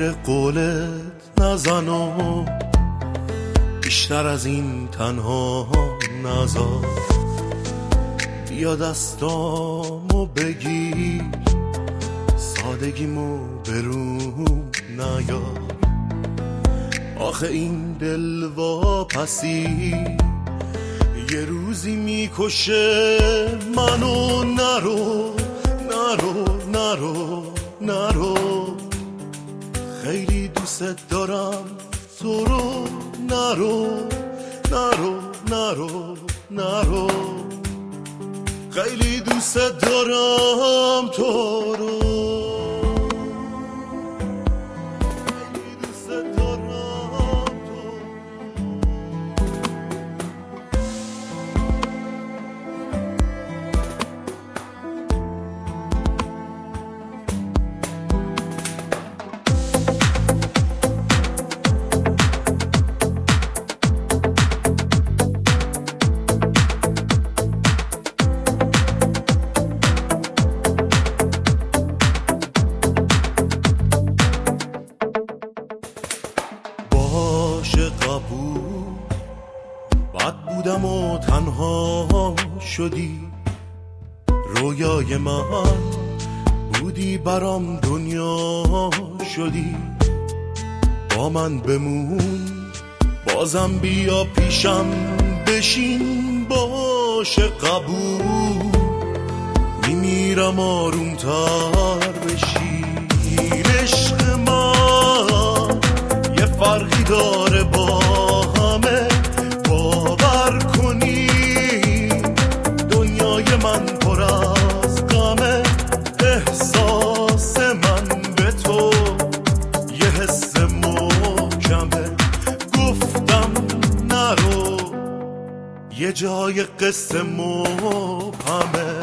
زیر قولت نزن و بیشتر از این تنها نذار. بیا دستامو بگیر، سادگیمو بروم نیار. آخه این دل واپسی یه روزی میکشه منو. نرو نرو نرو نرو، خیلی دوست دارم تو رو. نرو نرو نرو نرو، خیلی دوست دارم تو رو. قبول بد بودم و تنها شدی، رویای من بودی برام دنیا شدی. با من بمون بازم بیا پیشم بشین، باشه قبول میمیرم آرومتر بشی. عشق من یه فرقی داره با همه، باور کنی دنیای من پر از غمه. احساس من به تو یه حس محکمه، گفتم نرو یه جای قصه مبهمه.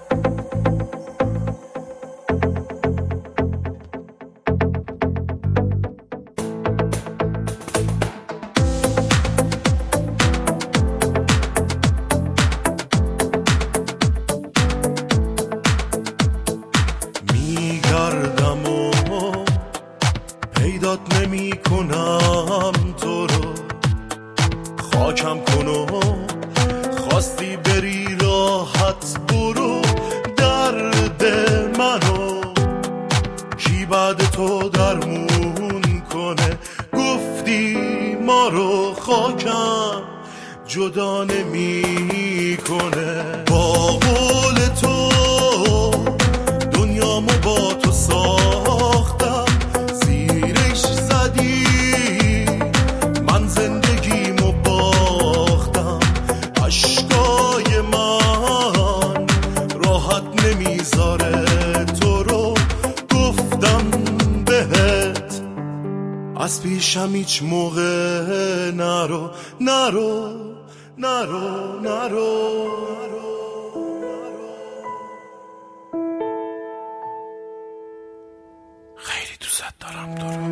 پیدات نمی کنم تو رو، خاکم کنو خواستی بری راحت برو. درد منو کی بعد تو درمون کنه، گفتی ما رو خاکم جدا نمی کنه. با قول تو دنیامو با تو ساختم، زیرش زدی من زندگیمو باختم. عشقای من راحت نمیذاره تو رو، گفتم بهت از پیشم هیچ موقع نرو. نرو نرو نرو. خیلی دوست دارم تو رو.